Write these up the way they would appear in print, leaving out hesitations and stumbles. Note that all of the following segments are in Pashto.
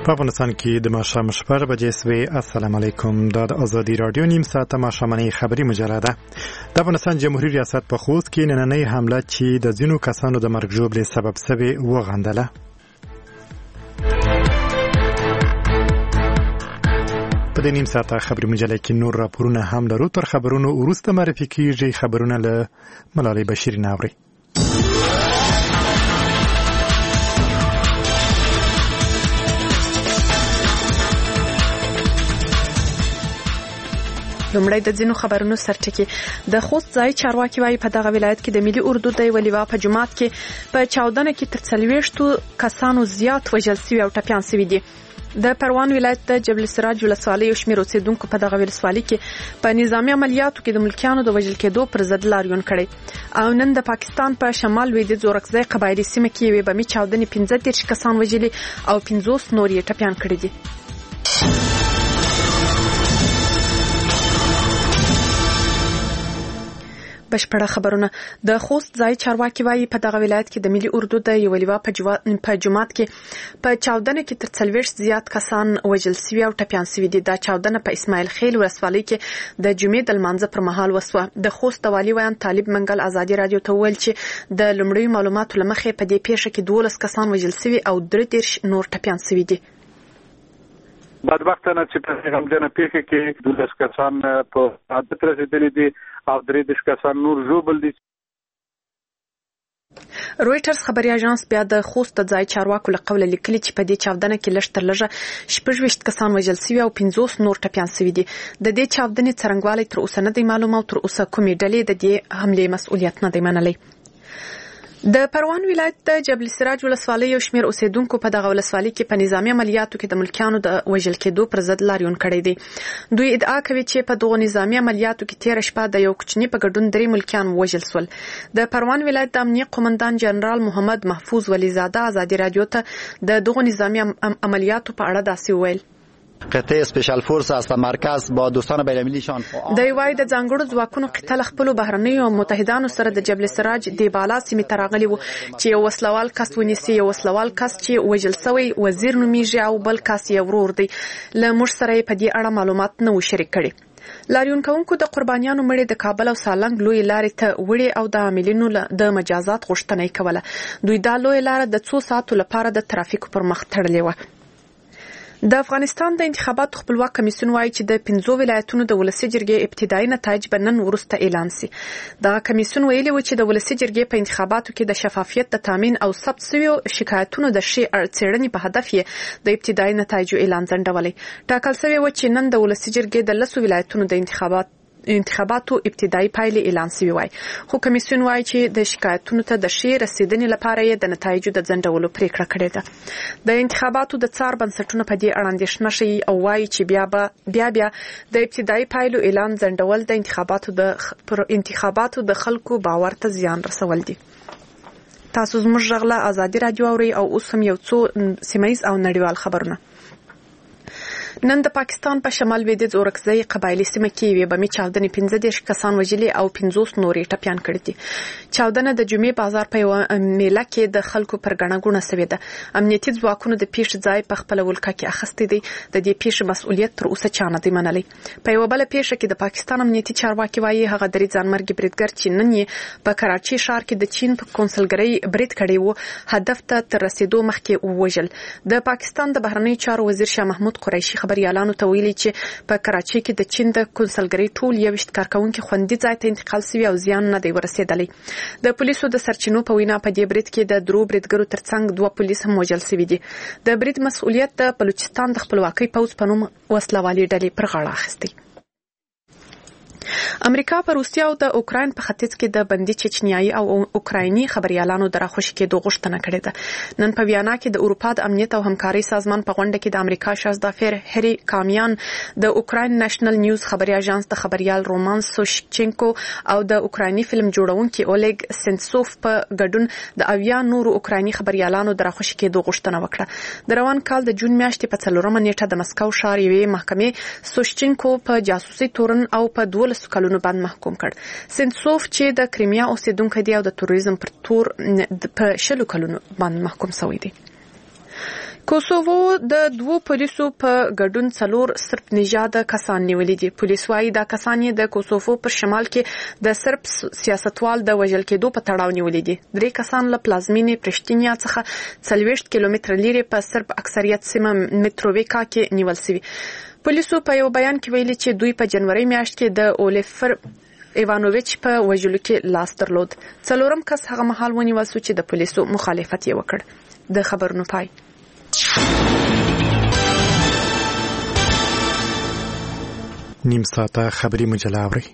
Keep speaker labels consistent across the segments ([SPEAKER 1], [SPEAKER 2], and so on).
[SPEAKER 1] په افغانستان کې د ماښام 6 بجې سوې. السلام علیکم. دا د ازادي رادیو نیم ساعته ماښامنۍ خبري مجله ده. د افغانستان جمهوریت ریاست په خوست کې نننۍ حمله چې د ځینو کسانو د مرګ ژوبلې سبب شوې وغندله. په دې نیم ساعته خبري مجله کې نور راپورونه هم لرو. تر خبرونو وروسته معرفي کیږي خبرونه له ملالۍ بشیر ناوري.
[SPEAKER 2] لومړی د ځینو خبرونو سرټکی. د خوست ځای چارواکي وايي په دغه ولایت کې د ملي اردو د یوه لیوا په جماعت کې په چاودنه کې تر 40 کسانو زیات وژل شوي او ټپیان شوي دي. د پروان ولایت د جبل سراج ولسوالۍ یو شمېر اوسېدونکو په دغه ولسوالۍ کې په نظامي عملیاتو کې د ملکیانو د وژل کېدو پر ضد لاریون کړی. او نن د پاکستان په شمال لویدیځ اورکزۍ قبایلي سیمه کې یوې بمي چاودنې 15 کسان وژلي او 50 نور یې ټپیان کړي دي. بشپړه خبرونه. د خوست ځای چارواکي وايي په دغه ولایت کې د ملي اردو د یو لیوا په جماعت کې په چاودنه کې تر 40 زیات کسان وژل شوي او ټپیان شوي دي. دا چاودنه په اسماعیل خیل ولسوالۍ کې د جمعې د لمانځه پر مهال وسوه. د خوست د والي ویان طالب منګل ازادي رادیو ته وویل چې د لومړیو معلوماتو له مخې په دې پیښه کې 12 کسان وژل شوي او 13 نور ټپیان شوي دي.
[SPEAKER 3] بدبختانه چې په غمجنه پیښه کې 12 کسان په عادت رسیدلي دي او 13 کسان نور ژوبل دي.
[SPEAKER 2] رويټرز خبري اژانس بیا د خوست د ځای چارواکو له قوله لیکلي چې په دې چاودنه کې لږ تر لږه 26 کسان وژل شوي او 50 نور ټپیان شوي دي. د دې چاودنې څرنګوالی تر اوسه نه دی معلوم او تر اوسه کومې ډلې د دې حملې مسؤلیت نه دی منلی. د پروان ولایت د جبل سراج ولسوالۍ یو شمېر اوسېدونکو په دغه ولسوالۍ کې په نظامي عملیاتو کې د ملکیانو د وژل کېدو پر ضد لاریون کړی دی. دوی ادعا کوي چې په دغه نظامي عملیاتو کې تیر شپه د یو کوچني په ګډون 3 ملکیان وژل شول. د پروان ولایت د امنیت قومندان جنرال محمد محفوظ ولیزاده ازادي رادیو ته د دغه نظامي عملیاتو په اړه داسې وویل.
[SPEAKER 4] قطعه اسپیشل فورس است مرکز با دوستان بین‌المللیشان
[SPEAKER 2] د وای د ځانګړو ځواکونو قتل خپل بهرنیو متحدانو سره د جبل سراج دی بالا سیمه تراغلی وو چې یو وسلوال کس ونیسي. یو وسلوال کس چې وژل شوی وزیر نومیږي او بل کس یې ورور دی. له موږ سره په دې اړه معلومات نه و شریک کړي. لاریون کوونکو د قربانیانو مړي د کابل او سالنګ لوی لارې ته وړي او د عاملینو د مجازات غوښتنه کوله. دوی دا لوی لار د 2 ساعتو لپاره د ترافیک پر مخ تړلې و. د افغانستان د انتخاباتو خپلواک کمیسیون وايي چې د 15 ولایتونو د ولسي جرګې ابتدایي نتایج به نن وروسته اعلان شي. دا کمیسیون ویلي و چې د ولسي جرګې په انتخاباتو کې د شفافیت د تامین او ثبت شویو شکایتونو د څېړنې په هدف یې د ابتدایي نتایجو اعلان ځنډولی. ټاکل شوی و چې نن د ولسي جرګې د 10 ولایتونو د انتخاباتو ابتدایي پایلې اعلان شوی وای. خو کمیسیون وایي چې د شکایتونو ته د رسیدنې لپاره یې د نتایجو د ځنډولو پریکړه کړې ده. د انتخاباتو د څار بنسټونو په دې اړه اندېښنه ښیي او وایي چې بیا د ابتدایي پایلو اعلان ځنډول د انتخاباتو د خلکو باور ته زیان رسول دي. تاسو زموږ غږ له ازادي رادیو اورئ او اوس هم یو څو سیمه‌یز او نړیوال خبرونه. نن د پاکستان په شمال لویدیځ اورکزۍ قبایلي سیمه کې یوې بمي چاودنې 15 کسان وژلي او 50 نور یې ټپیان کړي دي. چاودنه د جمعې بازار په یوه میله کې د خلکو پر ګڼه ګوڼه شوې ده. امنیتي ځواکونو د پیښې ځای په خپله ولکه کې اخیستی دی. د دې پیښې مسؤلیت تر اوسه چا نه دی منلی. په یوه بله پیښه کې د پاکستان امنیتي چارواکي وایي هغه درې ځانمرګي بریدګر چې نن یې په کراچي ښار کې د چین په کونسلګرۍ برید کړی و هدف ته تر رسیدو مخکې ووژل. د پاکستان د بهرنیو چارو وزیر شاه محمود قریشي خبريالانو ته ویلي چې په کراچي کې د چین د کونسلګرۍ ټول 21 کارکونکو خوندي ځای ته انتقال شوي او زیان نه دی ورسېدلی. د پولیسو د سرچینو په وینا په دې برید کې د درو بریدګرو ترڅنګ 2 پولیس هم وژل شوي دي. د برید مسؤلیت د بلوچستان د خپلواکۍ پوځ په نوم وسلوالي ډلې پر غاړه اخیستی. امریکا په روسیا او د اوکراین په ختیځ کې د بندي چچنیایي او اوکرایني خبريالانو د راخوشي کېدو غوښتنه کړې ده. نن په ویانا کې د اروپا د امنیت او همکارۍ سازمان په غونډه کې د امریکا شازدافیر هری کامیان د اوکراین نېشنل نیوز خبري اژانس د خبريال رومان سوشچینکو او د اوکرایني فلم جوړونکي اولګ سنسوف په ګډون د اویا نورو اوکرایني خبريالانو د راخوشي کېدو غوښتنه وکړه. د روان کال د جون میاشتې په 4 نیټه د مسکو ښار یوې محکمې سوشچینکو په جاسوسي تورن او په 12 کلونو باندې محکوم کړ. سنسوف چې د کریمیا اوسیدونکی دی او د تروریزم پر تور په 20 کلونو باندې محکوم شوی دی. کوسوو د 2 پولیسو په ګډون 4 سرب نژاد کسان نیولي دي. پولیس وايي دا کسان د کوسوو پر شمال کې د سرب سیاستوال د وژل کېدو په تړاو نیولي دي. 3 کسان له پلازمینې پرشتینیا څخه 40 کیلومتر لرې په سرب اکثریت سیمه متروویکا کې نیول شوي. پولیسو په یو بیان کې ویلي چې دوی په جنوري میاشت کې د اوليفر ایوانوویچ په وژلو کې لاس درلود. 4م کس هغه مهال ونیول شو چې د پولیسو مخالفت یې وکړ. د خبرونو پای.
[SPEAKER 1] نیم ساعته خبری مجله اوري.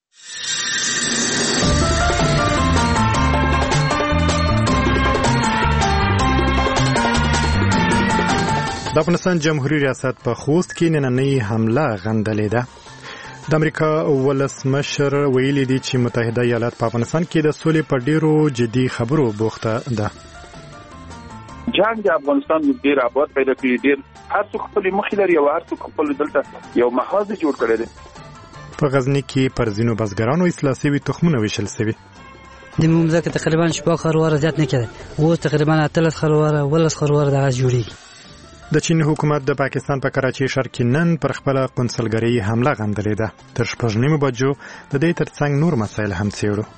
[SPEAKER 1] د افغانستان جمهوریت ریاست په خوست کې نننۍ حمله غندلې ده. د امریکا ولسمشر ویلي دي چې متحده ایالات په افغانستان کې د سولې په ډیرو جدي خبرو بوخته ده.
[SPEAKER 3] جنگ د افغانستان ډیر آباد پیدا کړی، ډیر هر څوک خپل مخې لري او هر څوک خپل دلته یو محاذ جوړ کړی دی.
[SPEAKER 1] په غزنی کې پر ځینو بزګرانو اصلاح شوي تخمونه ویشل شوي.
[SPEAKER 5] د مملکت تقریبا شپږ خرواره زیات نه کړي، اوس تقریبا 13 خرواره ولس خرواره دغه جوړي.
[SPEAKER 1] د چین حکومت د پاکستان په کراچۍ ښار کې نن پر خپل قونسلګرۍ حمله غندلې ده. تر 6 بجو د دې ترڅنګ نور مسایل هم څېړو.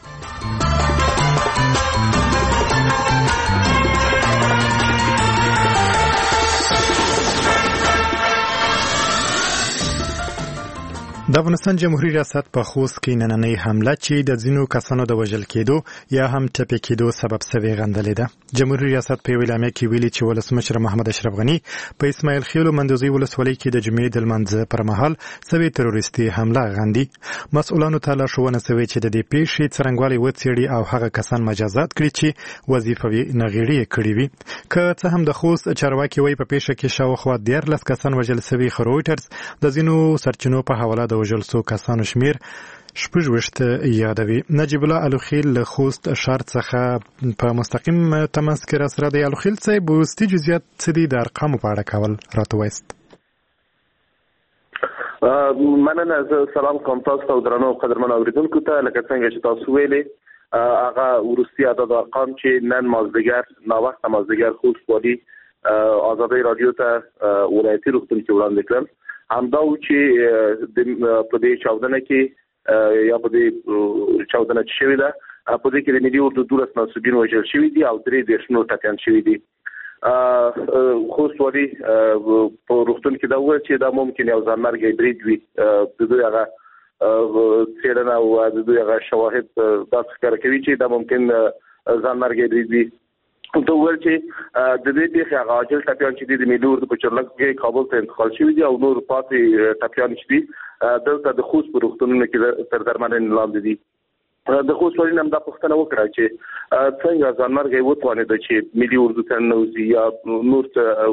[SPEAKER 1] د افغانستان جمهوریت ریاست په خوست کې نننۍ حمله چې د ځینو کسانو د وژل کېدو یا هم ټپي کېدو سبب شوې غندلې ده. جمهوریت ریاست په اعلامیه کې ویلي چې ولسمشر محمد اشرف غنی په اسماعیل خیل مندوزي ولسوالۍ کې د جمعې د لمانځه پر مهال سوي تروریستي حمله غندي. مسؤلانو ته لارښوونه شوې چې د دې پیښې څرنګوالی وڅېړي او هغه کسان مجازات کړي چې وظیفوي ناغېړي کړي وي. که څه هم د خوست چارواکي وایي په پیښه کې شاوخوا 14 کسان وژل شوي، خو رویټرز د ځینو سرچینو په حواله د وژل شوو کسانو شمیر 26 یادوي. نجیب الله الوخیل له خوست ښار څخه په مستقیم تماس کې راسره دی. الوخیل صاحب وروستي جزئیات څه دي د ارقامو په اړه کول راته وایست؟
[SPEAKER 3] مننه. سلام کوم تاسو ته درنو قدرمن اوریدونکو ته. لکه څنګه چې تاسو ویلې هغه وروستي عدد ارقام چې نن مازدیګر ناوخته مازدیګر خوست والي آزادۍ رادیو ته ولایتي روغتون کې وړاندې کړل، همدا و چې په دې چاودنه کې یا په دې چاودنه چې شوې ده په دې کې د ملي اردو 12 منصوبین وژل شوي دي او 3 نور ټپیان شوي دي. خوست والي په روغتون کې دا وویل چې دا ممکن یو ځانمرګی برید وي. د دوی هغه څېړنه او د دوی هغه شواهد داسې ښکاره کوي چې دا ممکن ځانمرګی برید وي. ته وویل چې د دې پیښې هغه عاجل ټپیان چې دي د ملي اردو په چورلک کې کابل ته انتقال شوي دي او نور پاتې ټپیان چې دي دلته د خوست په روغتونونو کې تر درملنې لاندې دي. د خوست والي هم دا پوښتنه وکړه چې څنګه ځانمرګی وتوانېده چې ملي اردو ته ننوځي یا نور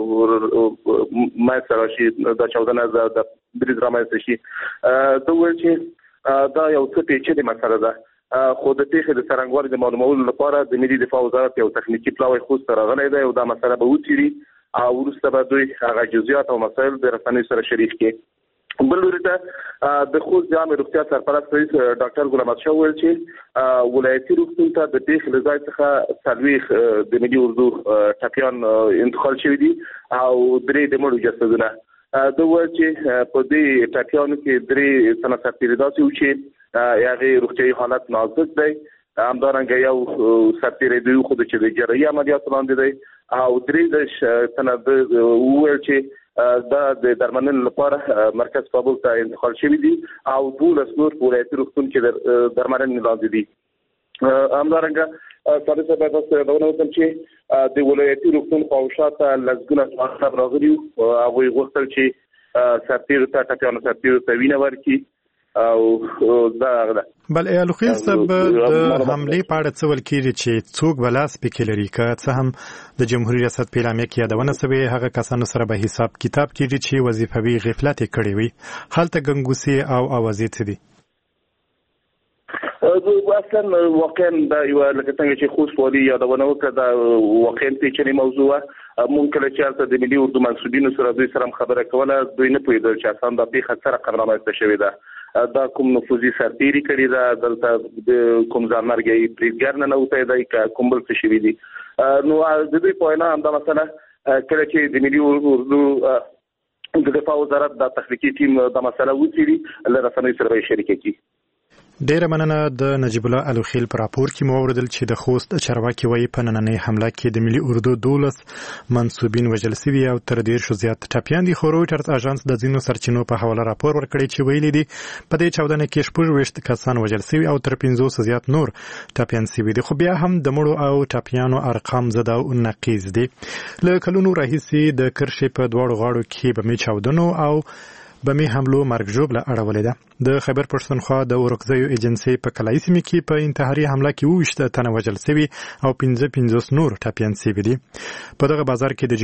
[SPEAKER 3] ته منځته راشي، دا چاودنه د برید رامنځته شي. ته وویل چې دا یو څه پیچلې مسله ده، خو د پیښې د څرنګوالي د معلومولو لپاره د ملي دفاع وزارت یو تخنیکي پلاوی خوست ته راغلی دی او دا مسله به وڅېړي او وروسته به دوی هغه جزئیات او مسایل د رسنیو سره شریک کړي. بل لوري ته د خوست جامع روغتیا سرپرست رئیس ډاکټر ګل احمد شاه وویل چې ولایتي روغتون ته د پیښې له ځای څخه 40 د ملي اردو ټپیان انتقال شوي دي او 3 د مړو جسدونه. دا وایي چې په دې ټپیانو کې 3 تنه سرتېري داسې وو چې هغه روغتیايي حالت نازک دی، همدارنګه یو سرتېری دی خو چې د جراحي عملیاتو لاندې دی او 3 تنه وویل چې دا د درملنې لپاره مرکز کابل ته انتقال شوي دي او 12 نور په ولایتي روغتون کې درملنې لاندې دي. همدارنګه ساده څه تاسو دا ونه چې د ولایتي روغتون په شاته لږګونه څه راغلي او هغه غوښتل چې سرتېرو ته ټپیانو سرتېرو ته وینه ورکړي او دا
[SPEAKER 1] بل الوخیل صاحب د حملې په اړه څه ویل کېږي چې څوک بلاس پکې لري؟ که څه هم د جمهوریت ریاست په اعلامیه کې یادونه شوې هغه کسانو سره به حساب کتاب کېږي چې وظیفوي غفلت یې کړی وي. هلته ګنګوسې او اوازې څه دي؟
[SPEAKER 3] اصلا واقعا دا یو لکه څنګه چې خوست والي یادونه وکړه دا واقعا پیچلې موضوع مونږ کله چې هلته د ملي اردو منصوبینو سره دوی سره خبره کوله دوی نه پوهېدل چې اسان دا پیښه څه رقم رامنځته شوې ده، دا کوم نفوذي سرتېري کړي ده، دلته د کوم ځانمرګی بریدګر ننوتی دی که کوم بل څه شوي دي. نو د دوی په وینا همدا مسله کله چې د ملي اردو د دفاع وزارت د تخنیکی ټیم د مسله وڅېړي له رسنیو سره شریک کړي.
[SPEAKER 1] ډیره مننه. د نجیب الله الوخیل پر راپور کې مو اوریدل چې د خوست چارواکي وایي په نننۍ حمله کې د ملي اردو 12 منسوبین وژل شوي او تر 10 زیات ټپیان دي. خو رويټرز اژانس د ځینو سرچینو په حواله راپور ورکړی چې ویلي دي په دې چاودنه کې 26 کسان وژل شوي او تر 500 زیات نور ټپیان شوي دي. خو بیا هم د مړو او ټپیانو ارقام زده او نقیض دي. له کلونو راهیسې د کرښې په دواړو غاړو کې بمي چاودنو او بمي حملو مرګ ژوبله اړولې ده. د خیبر پښتونخوا د اورکزیو ایجنسي په کلایي سیمه کې په انتحاري حمله کې 22 تنه وژل شوي او 15 نور ټپیان شوي دي. په دغه بازار کې د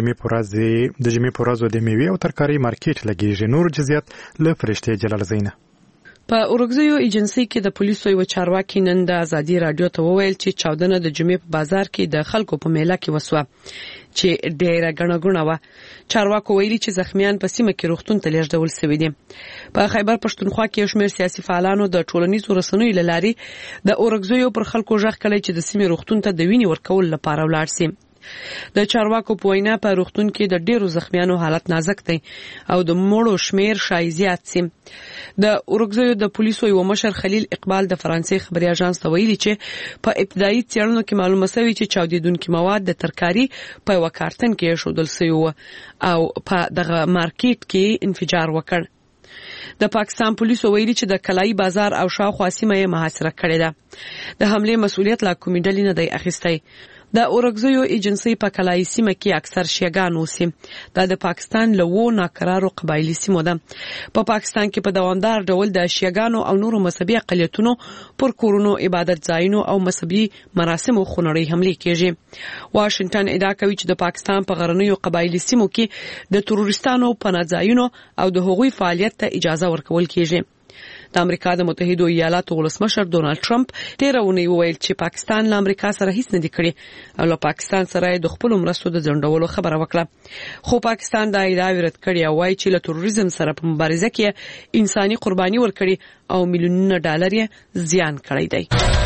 [SPEAKER 1] جمعې په ورځ د میوې او ترکاري مارکیټ لګیږي. نور جزئیات له فرشته جلال زینه.
[SPEAKER 6] په اورکزیو ایجنسي کې د پولیسو یو چارواکي نن د ازادي رادیو ته وویل چې چاودنه د جمعې په بازار کې د خلکو په میله کې وسوه چې ډیره غنغونه و. چارواکو ویلي چې زخمیان په سیمه کې روغتون ته لیږدول شوي دي. په خیبر پښتونخوا کې شمېر سیاسي فعالانو د ټولنیزو رسنیو له لارې د اورکزیو پر خلکو ژغ کړی چې د سیمې روغتون ته د وینې ورکول لپاره ولاړ شي. د چارواکو په وینا په روغتون کې د ډیرو زخمیانو حالت نازک دی او د مړو شمیر شای زیات سي. د اورکزیو د پولیسو یو مشر خلیل اقبال د فرانسې خبري اژانس ته ویلي چې په ابتدایي څېړنو کې معلومه شوې چې چاودیدونکو مواد د ترکاري په یو کارتن کې شودل شوی او په دغه مارکیټ کې انفجار وکړ. د پاکستان پولیسو ویلي چې د کلای بازار او شاوخوا سیمه یې محاصره کړې ده. د حمله مسؤلیت لا کومې ډلې نه دی اخیستی. د اورکزیو ایجنسي په کلای سیمه کې اکثر شیعاګان اوسي. دا د پاکستان له و ناکرارو قبایلی سیمو ده. په پاکستان کې په دوامدار ډول د شیعاګانو او نورو مذهبي اقلیتونو پر کورونو عبادت ځایونو او مذهبي مراسمو خونړۍ حملې کیږي. واشنگټن ادعا کوي چې د پاکستان په غرنیو قبایلی سیمو کې د تروریستانو پناه ځایونو او د هغوی فعالیت ته اجازه ورکول کیږي. د امریکا د متحده ایالاتو ولسمشر ډونالد ټرمپ ډیرونه ویل چې پاکستان له امریکا سره هیڅ نه دی کړی او له پاکستان سره د خپل مرستو د ځنډولو خبره وکړه. خو پاکستان دا ادعا رد کړې او وايي چې له تروریزم سره په مبارزه کې انساني قرباني ورکړي او میلیونونه ډالر یې زیان کړی دی.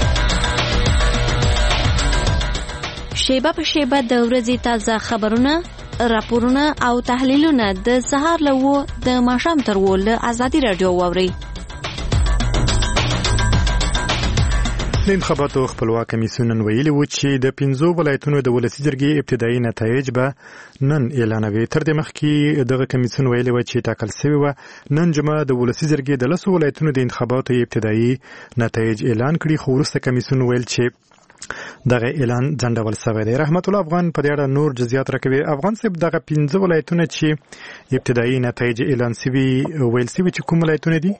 [SPEAKER 7] شیبه په شیبه د ورځې تازه خبرونه، راپورونه او تحلیلونه د سهار له و د ماښام تر و له ازادي رادیو واوري.
[SPEAKER 1] د انتخاباتو خپلواک کمیسیون نن ویلي و چې د 15 ولایتونو د ولسي جرګې ابتدایي نتایج به نن اعلانوي. تر دې مخکې دغه کمیسیون ویلي و چې ټاکل شوی و نن جمعه د ولسي جرګې د 10 ولایتونو د انتخاباتو ابتدایي نتایج اعلان کړي. خو وروسته کمیسیون ویل چې دغه اعلان ځنډول شوی دی. رحمت الله افغان په دې اړه نور جزئیات راکوي. افغان صاحب دغه 15 ولایتونه چې ابتدایي نتایج اعلان شوي ویل شوی چې کوم ولایتونه دي؟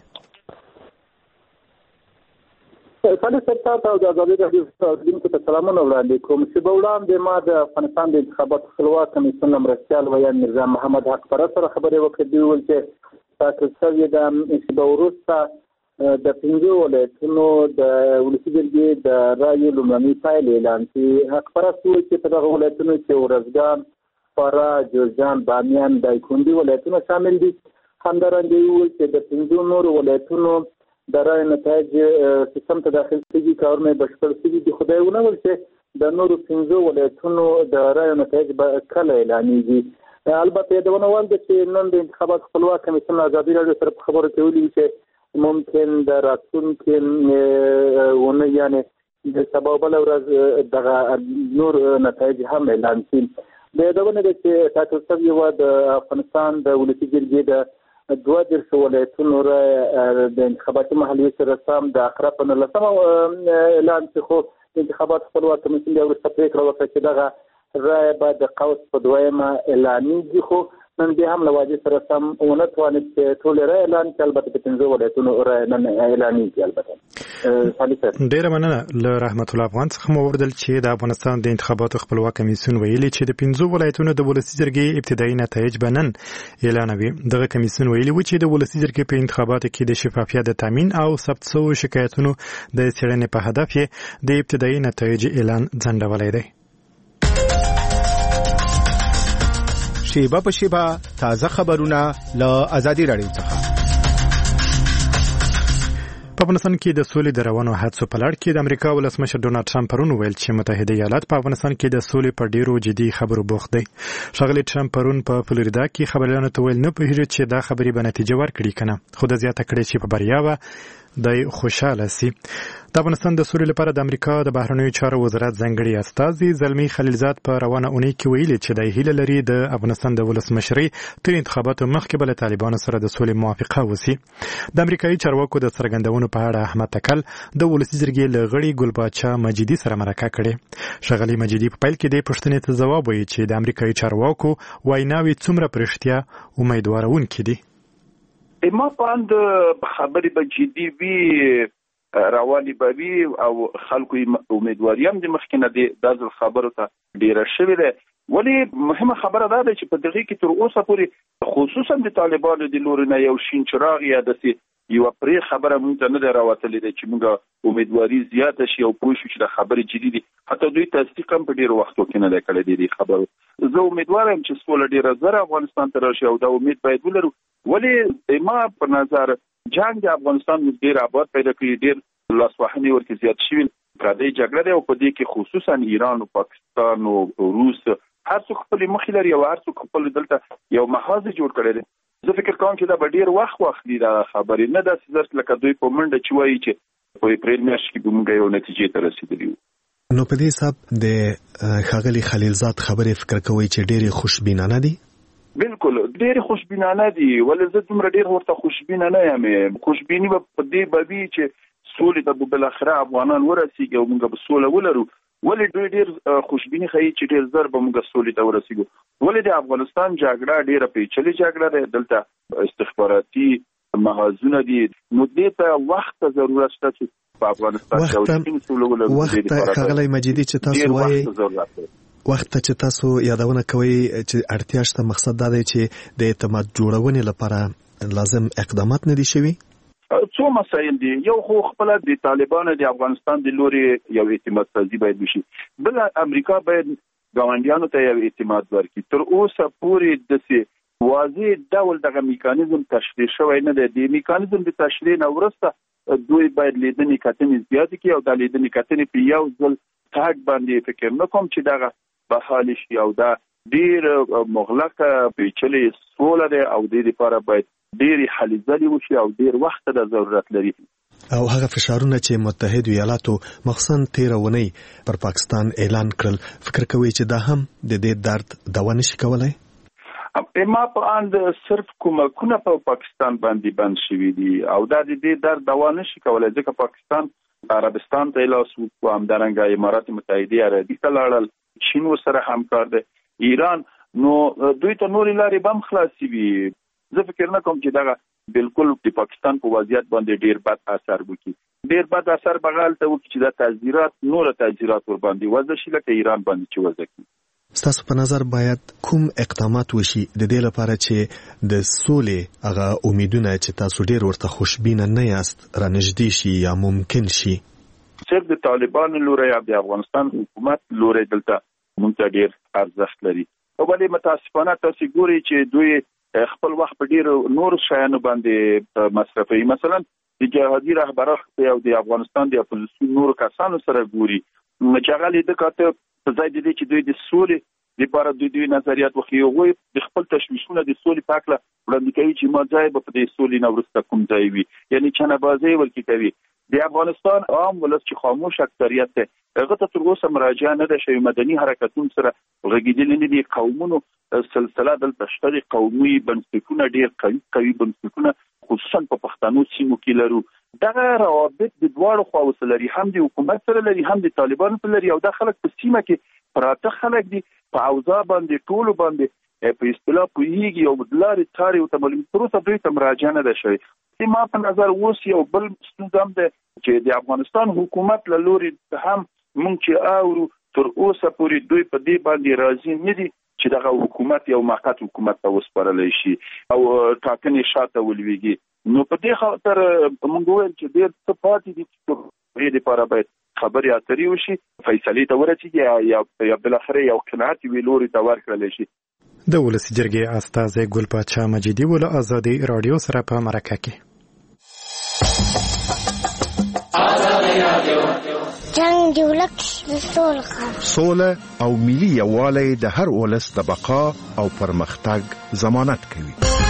[SPEAKER 8] صالح صاحب ته د ازادي رادیو ستاسو ته سلامونه وړاندې کوم. چې په وړاندې ما د افغانستان د انتخاباتو خپلواک کمیسیون مرستیال ویان مرزا محمد حق پر سره خبرې وکړې. دی ویل چې تاسو سوي د چې وروسته د 15 ولایتونو د ولسي جرګې د رایو لومړني فایل اعلان شي. حق پر سوي چې په دغه ولایتونو کې ورزګان، فراه، جوزجان، بامیان، دایکنډي ولایتونه شامل دي. همدارنګه ویل چې د 15 نور ولایتونو د رای نتایج سیستم ته داخل شوي کارونه بشپړ شوي دي. خدای ونول چې د نورو 15 ولایتونو د رای نتایج به کله اعلانېږي. البته د ونول چې نن د انتخابات خپلواک کمیسیون ازادي رادیو سره په خبرو کې ویلي چې ممکن د راتلونکي ونه یعنی د سبا بل ورځ دغه نور نتایج هم اعلان شي. د دونه چې تاسو سوي و د افغانستان د ولسي جرګې د 12 ولایتونو د انتخاباتي محلي سره سم د اقرب په 19 اعلان شي. خو انتخابات خپلواک کمیسیون د ورسته پریکړه وکړه چې دغه رای به د قوس په دویمه اعلانېږي. خو نن بیا هم له واجب سره سم ونه توانید چې ټول رای اعلان کړي. البته په 15 ولایتونو رای نن اعلانېږي. البته
[SPEAKER 1] ډیره مننه. له رحمت الله افغان څخه مو وردل چې د افغانستان د انتخاباتو خپلواک کمیسیون ویلي چې د 15 ولایتونو د ولسي جرګې ابتدایي نتایج به نن اعلانوي. دغه کمیسیون ویلي و چې د ولسي جرګې په انتخاباتو کې د شفافیت د تامین او ثبت شویو شکایتونو د څېړنې په هدف یې د ابتدایي نتایج اعلان ځنډولی دی.
[SPEAKER 9] شیبه په شیبه تازه خبرونه له ازادي رادیو څخه.
[SPEAKER 1] په په افغانستان کې د سولې د روانو هڅو په لړ کې د امریکا ولسمشر ډونالد ټرمپ پرون ویل چې متحده ایالات په افغانستان کې د سولې په ډیرو جدي خبرو بوخت دی. ښاغلی ټرمپ پرون په فلوریدا کې خبريالانو ته ویل نه پوهیږي چې دا خبرې به نتیجه ورکړي کنه، خو د زیاته کړي چې په بریا و دای خوشاله سي. د افغانستان د سولې لپاره د امریکا د بهرنیو چارو وزارت ځانګړي استازي زلمی خلیلزاد په روانه اونۍ کې ویلي چې د هیله لري د افغانستان د ولسمشرۍ تر انتخاباتو مخکې به له طالبانو سره د سولې موافقه وسی. د امریکایي چارواکو د څرګندونو په اړه احمد تکل د ولسي جرګې له غړي ګلباچا مجیدي سره مرکه کړې. ښاغلی مجیدي په پیل کې د پوښتنې ته ځواب وایي چې د امریکایي چارواکو ویناوې څومره په رښتیا امیدوارونکې دي.
[SPEAKER 10] ما پاند خبرې به جدي وي، رواني به وي او خلکو امیدواري هم د مخکې نه د ځل خبرو ته ډیره شوې ده. ولی مهمه خبره ده چې په دغه کې تر اوسه پورې خصوصا د طالبانو د لوري نه یو شین چراغ یا د یو پرې خبره مونږ نه راوتلې ده چې موږ امیدواري زیاته شي او پوه شو چې د خبرې جدي دي. حتی دوی تصدیق هم په ډیرو وختو کې نه ده کړې دي خبرو. زه امیدوارم چې سوله ډیره زر افغانستان ته راشي او دا امید باید ولرو. ولی ما په نظر جنگ د افغانستان ډیر آباد پیدا کړی، ډیر لاسوهنې ورته زیات شوي، پردی جګړه ده او په دې کې خصوصا ایران او پاکستان او روس هر څوک خپل مخې لري او هر څوک خپل دلته یو محاذ جوړ کړی دی. زه فکر کوم چې دا به ډیر وخت دی دا خبرې نه ده چې لکه دوی په منډه چې وایي چې په اپریل میاشت کې به موږ یو نتیجې ته رسیدلی یو.
[SPEAKER 11] نو په دې حساب د ښاغلي خلیلزاد خبرې فکر کوي چې ډېرې خوشبینانه دي؟
[SPEAKER 10] بالکل ډېرې خوشبینانه دي، ولې زه دومره ډېر ورته خوشبینه نه یم. خوشبیني به په دې به وي چې سولې ته به بالاخره افغانان ورسېږي او موږ به سوله ولرو. ولې دوی ډېر خوشبیني ښیي چې ډېر زر به موږ سولې ته ورسېږو. ولې د افغانستان جګړه ډېره پیچلې جګړه ده، دلته استخباراتي محاذونه دي، نو دې ته وخت ته ضرورت شته چې په افغانستان کې سوله ولرو.
[SPEAKER 11] وخت ښاغلی مجیدي چې تاسو وایي وخت ته چې تاسو یادونه کوي چې اړتیا شته، مقصد دا دی چې د اعتماد جوړونې لپاره لازم اقدامات نه دي شوي.
[SPEAKER 10] څو مسایل دي. یو خو خپل د طالبانو د افغانستان د لوري یو اعتماد سازي باید وشي، بل امریکا باید ګاونډیانو ته یو اعتماد ورکړي. تر اوسه پورې د واضح ډول دغه میکانیزم تشریح شوی نه دی. د میکانیزم د تشریح نه وروسته دوی باید لیدنې کتنې زیاتې کړي او د لیدنې کتنې په یو ځل تاګ باندې فکر نه کوم چې دغه بحال شي او دا ډیر مغلقه پیچلې سوله ده او د دې لپاره باید ډېرې هلې ځلې وشي او ډېر وخت ته ضرورت لري.
[SPEAKER 11] او هغه فشارونه چې متحد ایالاتو مخصوصا تیره اونۍ پر پاکستان اعلان کړل، فکر کوي چې دا هم د دې درد دوا نشي کولای؟
[SPEAKER 10] ما په اند صرف کومکونه په پاکستان باندې بند شوي دي او دا د دې درد دوا نشي کولای، ځکه پاکستان عربستان ته لاس او همدارنګه امارات متحده عربي ته لاړل، چین ورسره همکار دی، ایران، نو دوی ته نورې لارې به هم خلاصې وي. زه فکر نه کوم چې دغه بالکل د پاکستان په وضعیت باندې ډیر بد اثر وکړي. ډیر بد اثر به هلته وکړي چې د تعزیرات نور تعزیرات ور باندې وضع شي لکه ایران باندې چې وضع کړي.
[SPEAKER 11] ستاسو په نظر باید کوم اقدامات وشي د دې لپاره چې د سولې هغه امیدونه چې تاسو ډیر ورته خوشبینه نه یاست رانږدې شي یا ممکن شي؟
[SPEAKER 10] صرف د طالبانو لوري یا د افغانستان حکومت لوري دلته مونږ ته ډیر ارزښت لري. او بلې متاسفانه تاسو ګورئ چې دوی خپل وخت په ډیر نور شیانو باندې مصرفوي. مثلا د جهادي رهبرۍ او د افغانستان د اپوزیسیون نور کسانو سره ګوري چې هغه د کاته په ځای دي چې دوی د سولې لپاره دوی نظریات وخیوي، د خپل تشویشونه د سولې په اړه وړاندې کوي چې ما ځای به په دې سولې نه وروسته کوم ځای وي، یعنی چنه‌بازي ورکی کوي. د افغانستان عام ولس چې خاموش اکثریت ته هغه ته تر اوسه مراجعه نه ده شوې، مدني حرکتونو سره غږیدل نه دي، قومونو سلسله دلته شته، قومي بنسټونه ډېر قوي بنسټونه خصوصا په پښتنو سیمو کې لرو. دغه روابط د دواړو خواوو لري، هم د حکومت سره لري هم د طالبانو سره لري، او دا خلک په سیمه کې پراته خلک دي، په اوضاع باندې ټولو باندې په اصطلاح پوهیږي او لارې چارې ورته معلومې، تر اوسه دوی ته مراجعه نه ده شوې. ما په نظر اوس یو بل ستونزه هم ده چې د افغانستان حکومت له لورې هم مونږ چې اورو تر اوسه پورې دوی په دې باندې راضي نه دي چې دغه حکومت یو موقت حکومت ته وسپارلی شي او ټاکنې شاته ولویږي. نو په دې خاطر مونږ وویل چې ډېر څه پاتې دي چې دې لپاره باید خبرې اترې وشي، فیصلې ته ورسېږي یا بالاخره یو قناعت یوې لوري ته ورکړلی شي.
[SPEAKER 1] د ولسي جرګې استازی ګلباچا مجیدي ول ازادي رادیو سره په مرکه کې
[SPEAKER 12] جنگ جوړک
[SPEAKER 9] سوله او ملي یووالی د هر ولس د بقا او پرمختګ ضمانت کوي.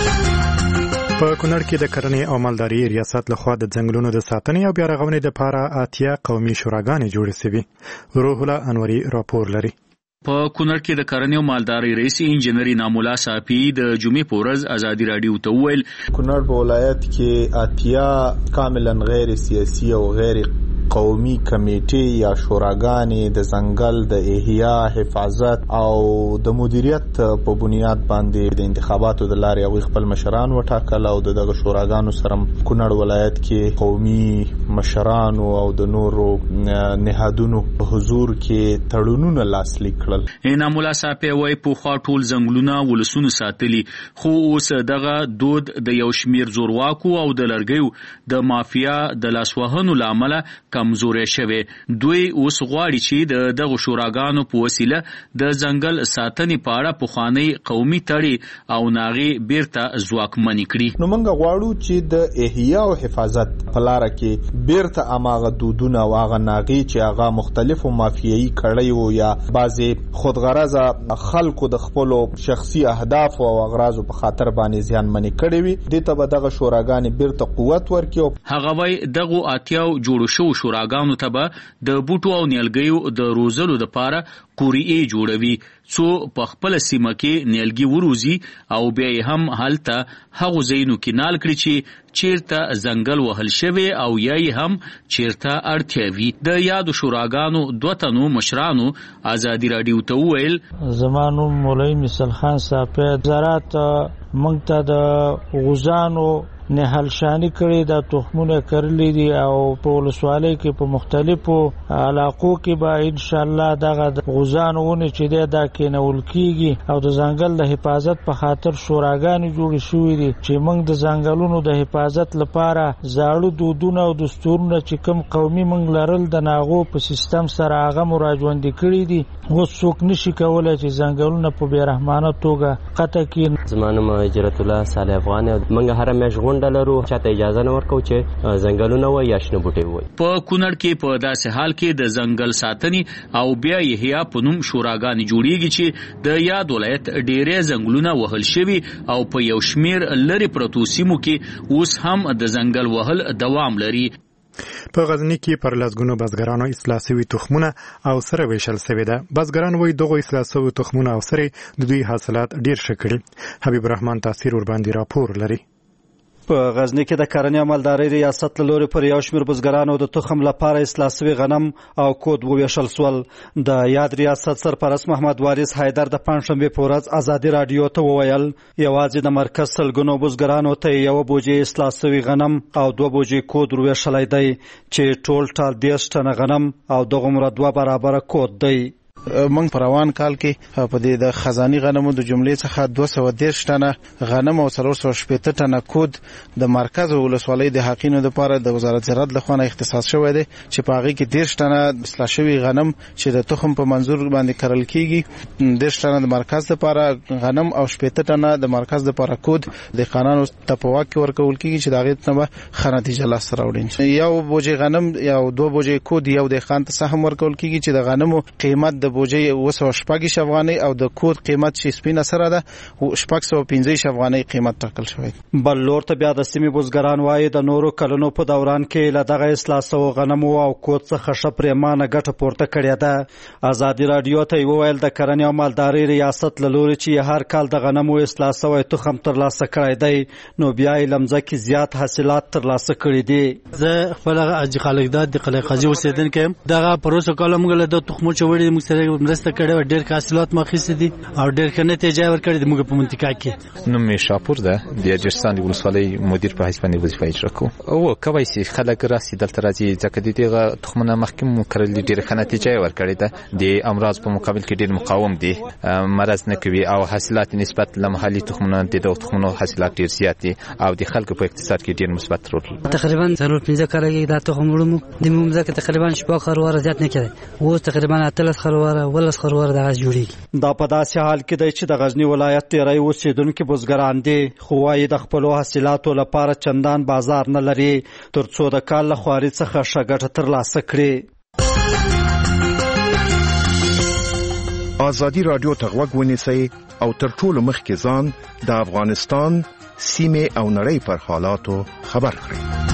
[SPEAKER 1] په کونړ کې د کرنې او مالداري ریاست لخوا د ځنګلونو د ساتنې او بیا رغونې لپاره 8 قومي شوراګانې جوړې شوې. روح الله انوري راپور لري.
[SPEAKER 13] په کونړ کې د کرنې او مالداري رئیس انجنیر نامولا صافي د جمعې په ورځ ازادي رادیو ته وویل
[SPEAKER 14] کونړ په ولایت کې 8 کاملا غیر سیاسي او غیر قومي کمیټې یا شوراګانې د ځنګل د احیا حفاظت او د مدیریت په بنیاد باندې د انتخاباتو د لارې او خپل مشران وټاکل او دغه شوراګانو سره کونړ ولایت کې قومي مشران او د نورو نهادونو په حضور کې تړونونه لاسلیک کړل.
[SPEAKER 13] نامولا صافي وايي په خوا ټول ځنګلونه ولسونو ساتلي خو اوس دغه دود د یو شمیر زورواکو او د لرګیو د مافیا د لاسوهنو لامل کمزورې شوه. دوی اوس غواړي چې دغه شوراګانو په وسیله د ځنګل ساتنې په اړه پخوانی قومي تړي او ناغي بیرته ځواکمنې کړي.
[SPEAKER 14] نو موږ غواړو چې د احیا او حفاظت په لار کې بیرته اماغه دودونه او هغه ناغي چې هغه مختلفو مافیایي کړیو یا بعضي خودغرضه خلکو د خپل شخصي اهداف او اغراض په خاطر باندې ځانمنې کړي وي د ته دغه شوراګانې بیرته قوت ورکړي. هغه
[SPEAKER 13] وای دغه 8 جوړ شو شوراګانو ته به د بوټو او نیلګیو د روزلو لپاره قوریې جوړوي څو په خپل سیمه کې نیلګي وروزي او بیا هم هلته هغه زینو کې نال کړی چې چیرته ځنګل وهل شوی او یای هم چیرته اړتیا وي. د یادو شوراګانو 2 تنو مشرانو ازادي رادیو ته وویل
[SPEAKER 15] زمانو مولوی مثال خان صاحب زراعت مونږ ته د غوزانو نهال شانی کړي د تخمونه کړلې دي او په ولسوالۍ کې په مختلفو علاقو کې به ان شاء الله دغه غوزانونه چې دا کېنول کیږي او د ځنګل د حفاظت په خاطر شوراګانې جوړې شوې دي چې موږ د ځنګلونو د حفاظت لپاره زاړه دودونه او دستورونه چې کوم قومي موږ لرل د ناغو په سیستم سره هغه مراجعوندي کړي دي. اوس څوک نشي کولای چې ځنګلونه په بیرحمانه توګه قطع کړي.
[SPEAKER 16] زمانو مهاجرت الله صالح افغان موږ هر میاشت ډالرو چاته اجازه نه ورکو چې ځنګلونه وای یا شنه بوټي وای.
[SPEAKER 13] په کونړ کې په داسې حال کې د ځنګل ساتنې او بیا یحیی په نوم شوراګانې جوړیږي چې د یاد ولایت ډېرې ځنګلونه وهل شوي او په یو شمیر لري پروتو سیمو کې اوس هم د ځنګل وهل دوام لري.
[SPEAKER 1] په غزنی کې پر لسګونو بزګرانو اصلاح شوي تخمونه او سره ویشل شوی ده. بزګران وایي دغه اصلاح شوي تخمونه او سره د دوی حاصلات ډیر ښه کړي. حبیب الرحمن تاثیر ور باندې راپور لري.
[SPEAKER 17] په غزنی کې د کرنې او مالدارۍ ریاست له لوري پر یو شمېر بزګرانو د تخم لپاره اصلاح شوي غنم او کود وویشل شول. د یاد ریاست سرپرست محمد وارث حیدر د پنځشنبې په ورځ ازادي رادیو ته وویل یوازې د مرکز سلګونو بزګرانو ته 1 بوجۍ اصلاح شوي غنم او 2 بوجۍ کود وویشلی دی چې ټول 10 ټنه غنم او دغومره 2 برابره کود دی.
[SPEAKER 18] موږ په روان کال کې په دې د خزاني غنمو د جملې څخه 210 ټنه غنم او 380 ټنه کود د مرکز ولسوالۍ د حقینو لپاره د وزارت زراعت لخوا اختصاص شوی دی چې په هغه کې 10 ټنه اصلاح شوي غنم چې د تخم په منظور باندې کرل کیږي 10 ټنه د مرکز لپاره غنم او 80 ټنه د مرکز لپاره کود د قانون ته په واک ورکول کیږي چې دا غیت نه خه نتیجه لاس راوړي. یو بوجي غنم یا 2 بوجي کود یو د خان ته سهم ورکول کیږي چې د غنمو قیمت د بوجي 280 افغانۍ او د کود قیمت چې سپینه سره ده 615 افغانۍ قیمت ټاکل شوی.
[SPEAKER 17] بل لور ته بیا د سیمې بزګران وایي د نورو کلونو په دوران کې له دغه اصلاح شوو غنمو او کود څخه ښه پرېمانه ګټه پورته کړې ده. ازادي رادیو ته وویل د کرنې او مالدارۍ ریاست له لوري چې هر کال د غنمو اصلاح شوی تخم ترلاسه کړی دی نو بیا یې لمځکې زیات حاصلات ترلاسه کړي دي.
[SPEAKER 19] زه خپل حاجي خالق داد د قلعه قاضي اوسیدونکی یم. دغه پروسه کال موږ له د تخمو چوړې موږ سره مرسته کړې ډېر حاصلات مخیسته دي او ډېر ښه نتیجه ورکړې ده موږ په منطقه کې.
[SPEAKER 20] نوم یې شاپور ده د اجرستان د ولسوالۍ مدیر په حیث باندې وظیفه اجرا کوم. او کوي چې خلک راسي دلته راځي ځکه د دې تخمونه مخکې کړل ډېر ښه نتیجه ورکړې ده. د امراض په مقابل کې ډېر مقاوم دي مرض نه کوي او حاصلات نسبت له محلي تخمونو د تخمونو حاصلات ډېر زیات دي او د خلکو په اقتصاد کې ډېر مثبت رول.
[SPEAKER 5] تقریبا 15 کال دا تخم وړم د موږ ځکه تقریبا شپږ خروار زیات نه کړي او تقریبا 3 خروار خرواره ولس خرواره دغه جوړیږي.
[SPEAKER 17] دا په داسې حال کې دی چې د غزنی ولایت تیری اوسیدونکي بزګران دي خو وايي د خپلو حاصلاتو لپاره چندان بازار نه لري ترڅو د کال له خواري څخه ښه ګټه ترلاسه کړي.
[SPEAKER 9] ازادي رادیو ته غوږ ونیسئ او تر ټولو مخکې ځان د افغانستان سیمې او نړۍ پر حالاتو خبر کړئ.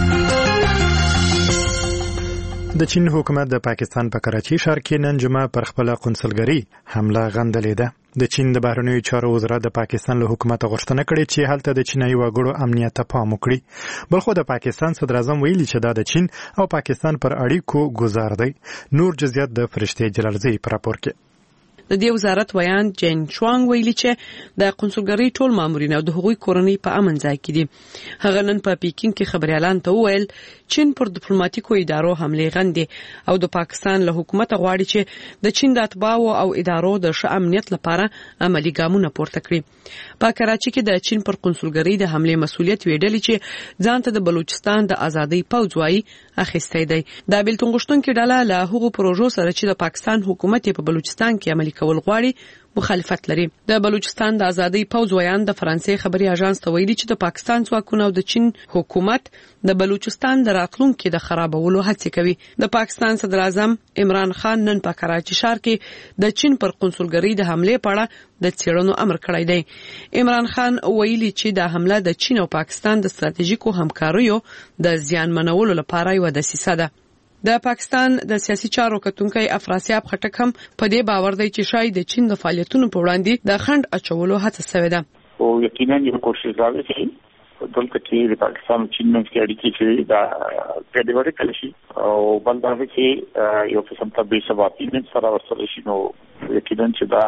[SPEAKER 1] د چین حکومت د پاکستان په کراچي ښار کې نن جمعه پر خپل قونسلګري حمله غندلې ده. د چین د بهرنیو چارو وزارت د پاکستان له حکومت غوښتنه کړې چې هلته د چینایي وګړو امنیت ته پام وکړي. بلخو د پاکستان صدر اعظم ویلي چې دا د چین او پاکستان پر اړیکو ګزار دی. نور جزئیات د فرشته جلالزی پر راپور کې.
[SPEAKER 6] د دې وزارت ویان جین شوانګ ویلي چې د قونسلګرۍ ټول مامورین او د هغوی کورنۍ په امن ځای کې دي. هغه نن په پیکینګ کې خبريالان ته وویل چین پر ډیپلوماټیکو ادارو حمله غندي او د پاکستان له حکومت غواړي چې د چین د اتباعو او ادارو د ښه امنیت لپاره عملی ګامونه پورته کړي. په کراچي کې د چین پر قونسلګرۍ د حمله مسؤلیت ویډلی چې ځان ته د بلوچستان د ازادۍ پوځ وایي اخیستی دی. د بیلتون غوښتونکو ډله له هغو پروژو سره چې د پاکستان حکومت په بلوچستان کې عملي کول غواړي مخالفت لري. د بلوچستان د ازادۍ پوځ ویان د فرانسې خبري اژانس ته ویلي چې د پاکستان ځواکونه او د چین حکومت د بلوچستان د راتلونکو د خرابولو هڅه کوي. د پاکستان صدر اعظم عمران خان نن په کراچي ښار کې د چین پر قونسلګرۍ د حمله په اړه د څېړنو امر کړی دی. عمران خان ویلي چې د حمله د چین او پاکستان د ستراتیژیکو همکاریو د زیان منولو لپاره یو دسیسه ده. د پاکستان د سیاسي چارو کتونکي افراسیاب خټک هم په دې باور دی چې شاید د چین د فعالیتونو په وړاندې د خنډ اچولو هڅه شوې ده.
[SPEAKER 12] او یقینا یو کوشش راوي چې دلته کې د پاکستان چین منځ کې اړیکې چې دا ګډوډي کړي شي او بل دا چې یو قسم ته به ثباتي نن سره ورسره شي نو یقینا چې دا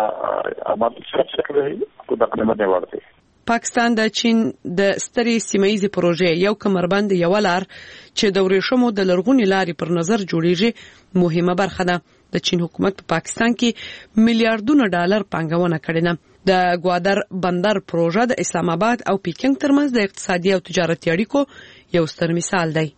[SPEAKER 12] عمل څه کوي کو دا نه دی ورته.
[SPEAKER 6] پاکستان د چین د ستري سیمایي پروژې یو کمربند یو لار چې د ورېښمو د لرغونی لارې پر نظر جوړیږي مهمه برخه ده. د چین حکومت په پاکستان کې میلیارډونه ډالر پانګونه کړې ده. د ګوادر بندر پروژه د اسلام آباد او پیکینګ ترمنځ د اقتصادي او تجارتي اړیکو یو ستر مثال دی.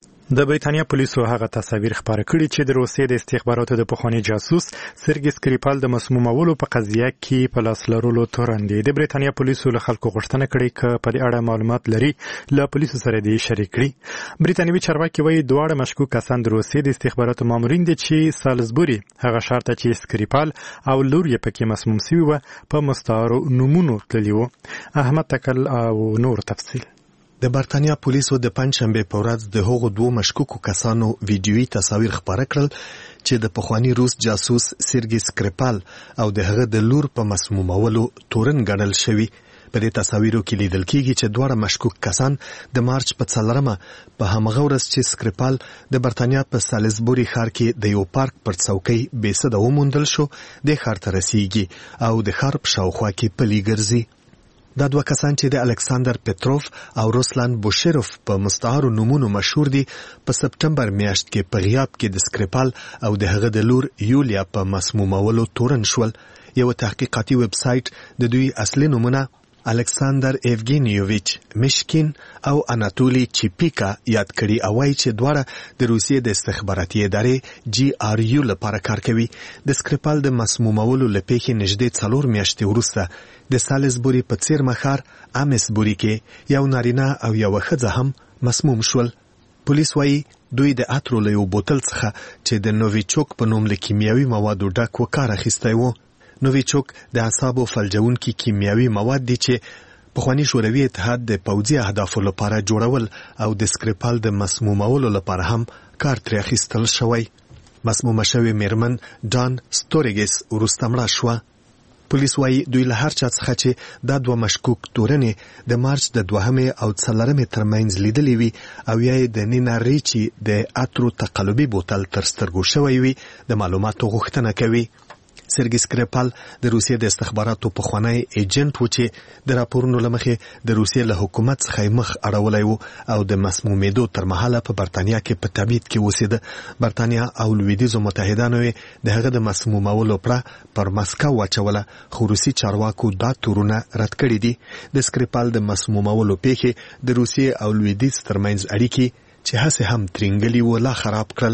[SPEAKER 1] د بریتانیا پولیسو هغه تصاویر خبره کړي چې د روسیې د استخباراتو د پخوانی جاسوس سرګي سکریپال د مسمومولو په قضیه کې په لاس لرلو تورن دي. د بریتانیا پولیسو له خلکو غوښتنه کړې چې په دې اړه معلومات لري له پولیسو سره دې شریک کړي. بریتانیوي چارواکي وایي دواړه مشکوک کسان د روسیې د استخباراتو مامورین دي چې سالزبوري هغه ښار ته چې سکریپال او لور یې پکې مسموم شوی و په مستعارو نمونو تللی و. احمد تکل او نور تفصیل.
[SPEAKER 11] د برتانیا پولیسو د پنځشنبه په ورځ د هغو دوه مشکوکو کسانو ویډیويي تصاویر خبره کړل چې د پخوانی روس جاسوس سرګي سکریپال او د هغه د لور په مسمومولو تورن ګڼل شوی. په دې تصاویرو کې لیدل کېږي چې دواړه مشکوک کسان د مارچ په 4مه په همغه ورځ چې سکریپال د برتانیا په سالزبوري ښار کې د یو پارک پر څوکۍ بېسده وموندل شو د ښار ته رسیږي او د ښار په شاوخوا کې پلي ګرځي. دا دوه کسان چې د الکساندر پتروف او روسلان بوشیروف په مستعارو نومونو مشهور دي په سپټمبر میاشت کې په غیاب کې د سکریپال او د هغه د لور یولیا په مسمومولو تورن شول. یو تحقیقاتي ویب سایټ د دوی اصلي نومونه الکساندر ایوګینیوویچ مشکین او اناتولی چیپیکا یاد کړي او وايي چې دواړه د روسیې د استخباراتي ادارې جی آر یو لپاره کار کوي. د سکریپال د مسمومولو لپاره نږدې 4 میاشتې وروسته د سالزبوري په څیرمه ښار امسبوري کې یو نارینه او یو ښځه هم مسموم شول. پولیس وايي دوی د اترو له یو بوتل څخه چې د نوویچوک په نوم له کیمیاوي موادو ډک و کار اخیستی و. نوویچوک د اعصابو فلجونکي کیمیاوي مواد دي چې پخوانی شوروي اتحاد د پوځي اهدافو لپاره جوړول او د سکریپال د مسمومولو لپاره هم کار ترې اخیستل شوی. مسمومه شوې میرمن ډان ستورګس وروسته مړه شوه. پولیس وايي دوی له هر چا څخه چې دا دوه مشکوک تورنې د مارچ د 2 او 4 ترمنځ لیدلې وي او یا د نینا ریچی د اترو تقلبي بوتل تر سترګو شوی وي د معلوماتو غوښتنه کوي. سرګي سکریپال د روسیې د استخباراتو پخوانی ایجنټ و چې د راپورونو لمخې د روسیې له حکومت څخه مخ اړولی و او د مسمومېدو تر مهاله په برتانیا کې په تبعید کې اوسېده. برتانیا او لویدیځو متحدانو د هغه د مسمومولو پړه پر مسکو واچوله خو روسي چارواکو دا تورونه رد کړي دي. د سکریپال د مسمومولو پیښې د روسیې او لویدیځ ترمنځ اړیکې چې هسې هم ترنګلي و لا خراب کړل.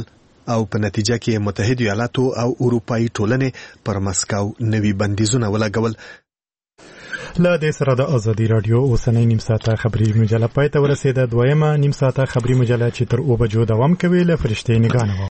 [SPEAKER 11] او په نتیجه کې متحده ایالاتو او اروپאי ټولنې پر مسکو نوي بندیزونه ولګول.
[SPEAKER 1] لا د سره د ازادي رادیو اوسنۍ نیم ساعته خبري مجله پای ته ورسېده. دویمه نیم ساعته خبري مجله چې تر 2 بجو دوام کوي له فرشتي نگانو.